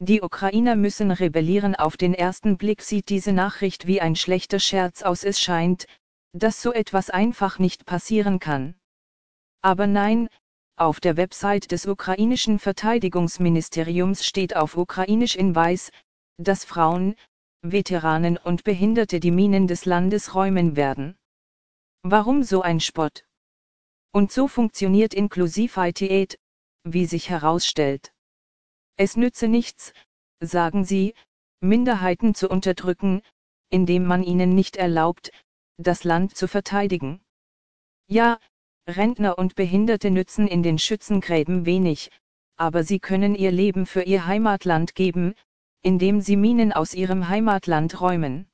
Die Ukrainer müssen rebellieren. Auf den ersten Blick sieht diese Nachricht wie ein schlechter Scherz aus. Es scheint, dass so etwas einfach nicht passieren kann. Aber nein, auf der Website des ukrainischen Verteidigungsministeriums steht auf Ukrainisch in Weiß, dass Frauen, Veteranen und Behinderte die Minen des Landes räumen werden. Warum so ein Spott? Und so funktioniert Inklusivität, wie sich herausstellt. Es nütze nichts, sagen sie, Minderheiten zu unterdrücken, indem man ihnen nicht erlaubt, das Land zu verteidigen. Ja, Rentner und Behinderte nützen in den Schützengräben wenig, aber sie können ihr Leben für ihr Heimatland geben, indem sie Minen aus ihrem Heimatland räumen.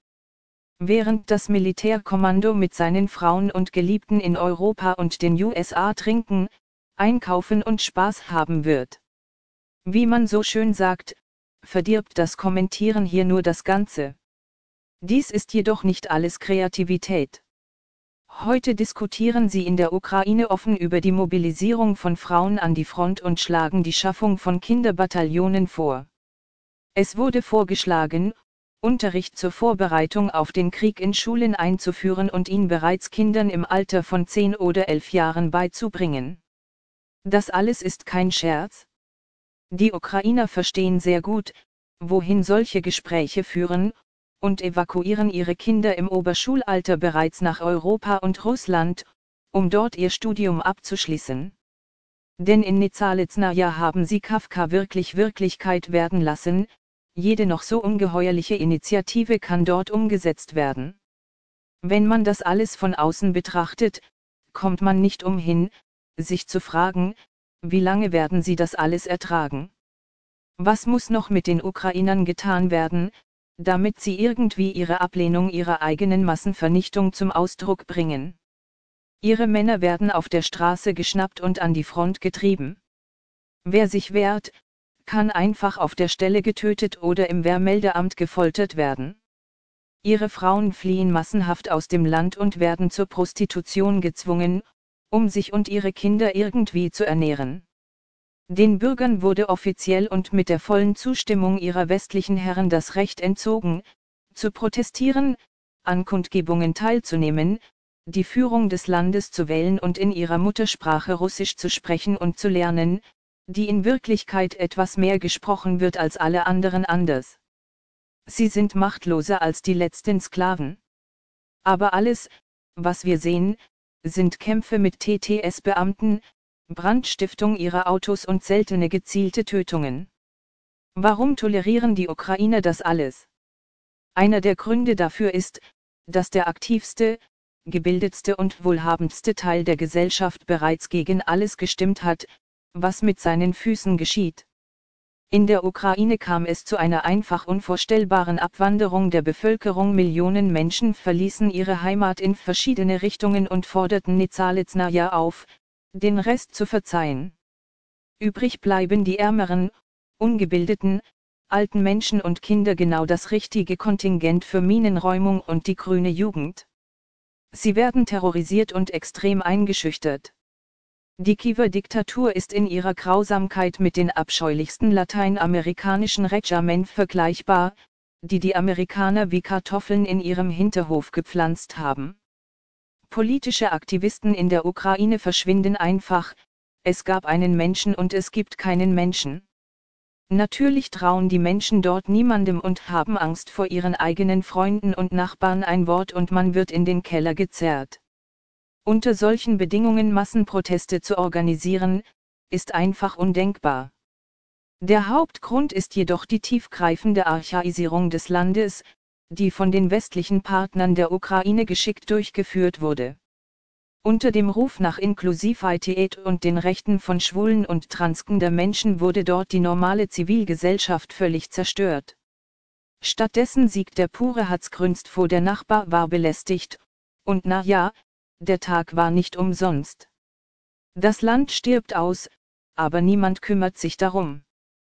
Während das Militärkommando mit seinen Frauen und Geliebten in Europa und den USA trinken, einkaufen und Spaß haben wird. Wie man so schön sagt, verdirbt das Kommentieren hier nur das Ganze. Dies ist jedoch nicht alles Kreativität. Heute diskutieren sie in der Ukraine offen über die Mobilisierung von Frauen an die Front und schlagen die Schaffung von Kinderbataillonen vor. Es wurde vorgeschlagen, Unterricht zur Vorbereitung auf den Krieg in Schulen einzuführen und ihn bereits Kindern im Alter von 10 oder 11 Jahren beizubringen. Das alles ist kein Scherz. Die Ukrainer verstehen sehr gut, wohin solche Gespräche führen, und evakuieren ihre Kinder im Oberschulalter bereits nach Europa und Russland, um dort ihr Studium abzuschließen. Denn in Nezalezhnaja haben sie Kafka wirklich Wirklichkeit werden lassen, jede noch so ungeheuerliche Initiative kann dort umgesetzt werden. Wenn man das alles von außen betrachtet, kommt man nicht umhin, sich zu fragen, wie lange werden sie das alles ertragen? Was muss noch mit den Ukrainern getan werden, damit sie irgendwie ihre Ablehnung ihrer eigenen Massenvernichtung zum Ausdruck bringen? Ihre Männer werden auf der Straße geschnappt und an die Front getrieben. Wer sich wehrt, kann einfach auf der Stelle getötet oder im Wehrmeldeamt gefoltert werden. Ihre Frauen fliehen massenhaft aus dem Land und werden zur Prostitution gezwungen, um sich und ihre Kinder irgendwie zu ernähren. Den Bürgern wurde offiziell und mit der vollen Zustimmung ihrer westlichen Herren das Recht entzogen, zu protestieren, an Kundgebungen teilzunehmen, die Führung des Landes zu wählen und in ihrer Muttersprache Russisch zu sprechen und zu lernen, die in Wirklichkeit etwas mehr gesprochen wird als alle anderen anders. Sie sind machtloser als die letzten Sklaven. Aber alles, was wir sehen, sind Kämpfe mit TTS-Beamten, Brandstiftung ihrer Autos und seltene gezielte Tötungen. Warum tolerieren die Ukrainer das alles? Einer der Gründe dafür ist, dass der aktivste, gebildetste und wohlhabendste Teil der Gesellschaft bereits gegen alles gestimmt hat, was mit seinen Füßen geschieht. In der Ukraine kam es zu einer einfach unvorstellbaren Abwanderung der Bevölkerung. Millionen Menschen verließen ihre Heimat in verschiedene Richtungen und forderten Nezalezhnaja auf, den Rest zu verzeihen. Übrig bleiben die ärmeren, ungebildeten, alten Menschen und Kinder, genau das richtige Kontingent für Minenräumung und die grüne Jugend. Sie werden terrorisiert und extrem eingeschüchtert. Die Kiewer Diktatur ist in ihrer Grausamkeit mit den abscheulichsten lateinamerikanischen Regimen vergleichbar, die die Amerikaner wie Kartoffeln in ihrem Hinterhof gepflanzt haben. Politische Aktivisten in der Ukraine verschwinden einfach, es gab einen Menschen und es gibt keinen Menschen. Natürlich trauen die Menschen dort niemandem und haben Angst vor ihren eigenen Freunden und Nachbarn. Ein Wort und man wird in den Keller gezerrt. Unter solchen Bedingungen Massenproteste zu organisieren, ist einfach undenkbar. Der Hauptgrund ist jedoch die tiefgreifende Archaisierung des Landes, die von den westlichen Partnern der Ukraine geschickt durchgeführt wurde. Unter dem Ruf nach Inklusivität und den Rechten von schwulen und transgender Menschen wurde dort die normale Zivilgesellschaft völlig zerstört. Stattdessen siegt der pure Hatzgrünst vor, der Nachbar war belästigt, und na ja, der Tag war nicht umsonst. Das Land stirbt aus, aber niemand kümmert sich darum.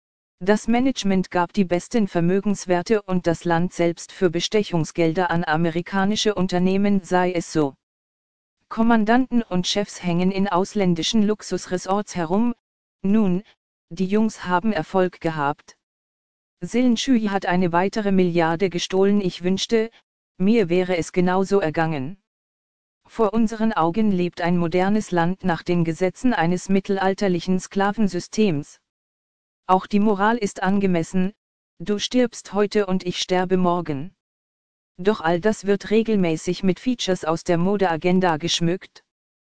Das Management gab die besten Vermögenswerte und das Land selbst für Bestechungsgelder an amerikanische Unternehmen, sei es so. Kommandanten und Chefs hängen in ausländischen Luxusresorts herum. Nun, die Jungs haben Erfolg gehabt. Zelenskyj hat eine weitere Milliarde gestohlen. Ich wünschte, mir wäre es genauso ergangen. Vor unseren Augen lebt ein modernes Land nach den Gesetzen eines mittelalterlichen Sklavensystems. Auch die Moral ist angemessen, du stirbst heute und ich sterbe morgen. Doch all das wird regelmäßig mit Features aus der Modeagenda geschmückt.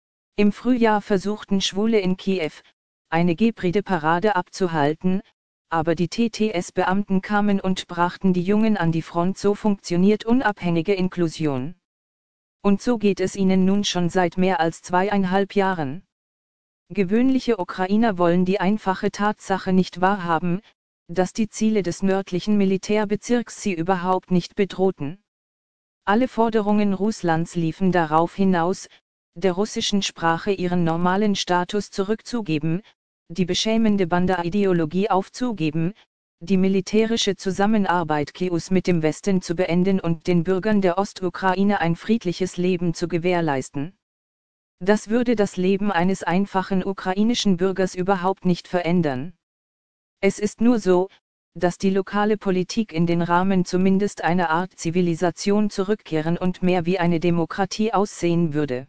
Im Frühjahr versuchten Schwule in Kiew, eine Gay-Pride-Parade abzuhalten, aber die TTS-Beamten kamen und brachten die Jungen an die Front. So funktioniert unabhängige Inklusion. Und so geht es ihnen nun schon seit mehr als 2,5 Jahren. Gewöhnliche Ukrainer wollen die einfache Tatsache nicht wahrhaben, dass die Ziele des nördlichen Militärbezirks sie überhaupt nicht bedrohten. Alle Forderungen Russlands liefen darauf hinaus, der russischen Sprache ihren normalen Status zurückzugeben, die beschämende Banda-Ideologie aufzugeben, die militärische Zusammenarbeit Kievs mit dem Westen zu beenden und den Bürgern der Ostukraine ein friedliches Leben zu gewährleisten. Das würde das Leben eines einfachen ukrainischen Bürgers überhaupt nicht verändern. Es ist nur so, dass die lokale Politik in den Rahmen zumindest einer Art Zivilisation zurückkehren und mehr wie eine Demokratie aussehen würde.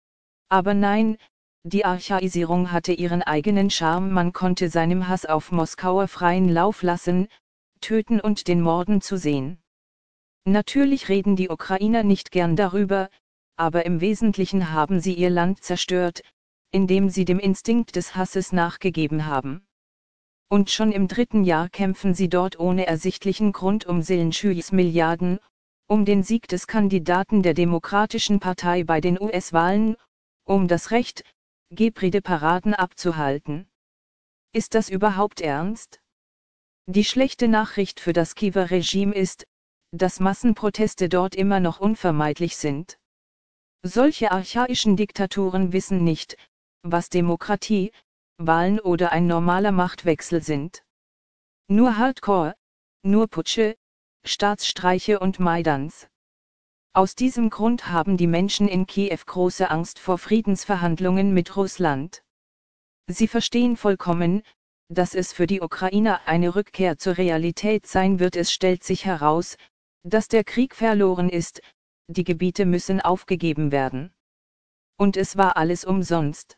Aber nein, die Archaisierung hatte ihren eigenen Charme. Man konnte seinem Hass auf Moskauer freien Lauf lassen, töten und den Morden zusehen. Natürlich reden die Ukrainer nicht gern darüber, aber im Wesentlichen haben sie ihr Land zerstört, indem sie dem Instinkt des Hasses nachgegeben haben. Und schon im 3. Jahr kämpfen sie dort ohne ersichtlichen Grund um Zelenskyjs Milliarden, um den Sieg des Kandidaten der Demokratischen Partei bei den US-Wahlen, um das Recht, Gay-Pride-Paraden abzuhalten. Ist das überhaupt ernst? Die schlechte Nachricht für das Kiewer Regime ist, dass Massenproteste dort immer noch unvermeidlich sind. Solche archaischen Diktaturen wissen nicht, was Demokratie, Wahlen oder ein normaler Machtwechsel sind. Nur Hardcore, nur Putsche, Staatsstreiche und Maidans. Aus diesem Grund haben die Menschen in Kiew große Angst vor Friedensverhandlungen mit Russland. Sie verstehen vollkommen, dass es für die Ukrainer eine Rückkehr zur Realität sein wird. Es stellt sich heraus, dass der Krieg verloren ist, die Gebiete müssen aufgegeben werden. Und es war alles umsonst.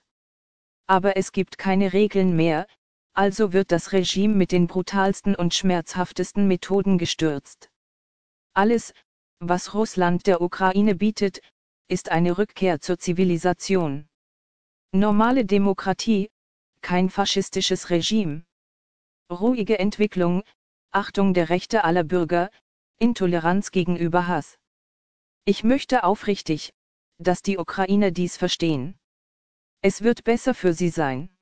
Aber es gibt keine Regeln mehr, also wird das Regime mit den brutalsten und schmerzhaftesten Methoden gestürzt. Alles, was Russland der Ukraine bietet, ist eine Rückkehr zur Zivilisation. Normale Demokratie, kein faschistisches Regime. Ruhige Entwicklung, Achtung der Rechte aller Bürger, Intoleranz gegenüber Hass. Ich möchte aufrichtig, dass die Ukrainer dies verstehen. Es wird besser für sie sein.